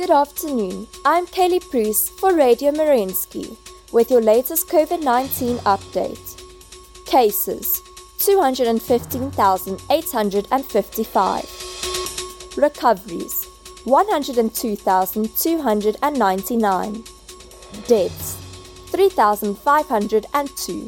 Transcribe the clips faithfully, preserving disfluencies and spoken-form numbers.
Good afternoon, I'm Kaylee Bruce for Radio Marensky with your latest COVID nineteen update. Cases, two hundred fifteen thousand eight hundred fifty-five. Recoveries, one hundred two thousand two hundred ninety-nine. Deaths, three thousand five hundred two.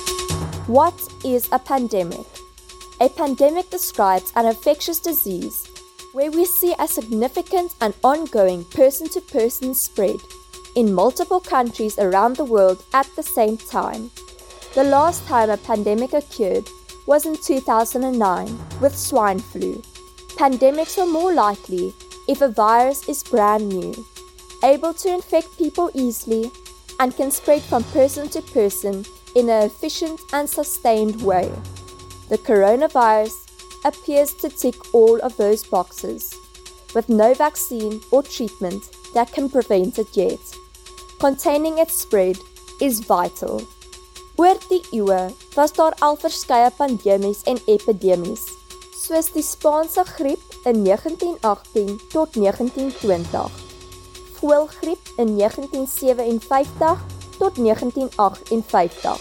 What is a pandemic? A pandemic describes an infectious disease where we see a significant and ongoing person-to-person spread in multiple countries around the world at the same time. The last time a pandemic occurred was in two thousand nine with swine flu. Pandemics are more likely if a virus is brand new, able to infect people easily, and can spread from person to person in an efficient and sustained way. The coronavirus appears to tick all of those boxes, with no vaccine or treatment that can prevent it yet. Containing its spread is vital. Oor die eeue was daar al verskeie pandemies en epidemies, soos die Spaanse griep in negentien agttien tot negentien twintig, voëlgriep in negentien sewenvyftig tot negentien agtenvyftig,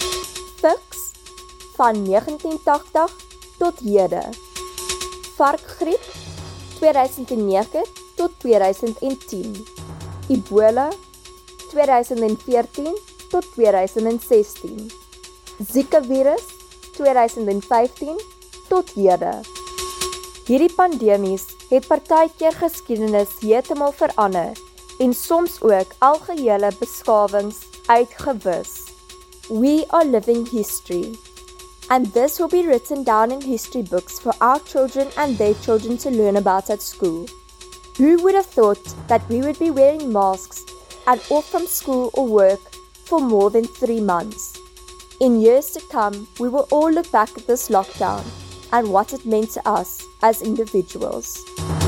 Viks van negentien tagtig tot hede, varkgriep tweeduisend nege tot tweeduisend tien, Ebola tweeduisend veertien tot tweeduisend sestien, Zika virus tweeduisend vyftien tot hede. Hierdie pandemies het partykeer geskiedenis heeltemal verander en soms ook algehele beskawings uitgewis. We are living history. And this will be written down in history books for our children and their children to learn about at school. Who would have thought that we would be wearing masks and off from school or work for more than three months? In years to come, we will all look back at this lockdown and what it meant to us as individuals.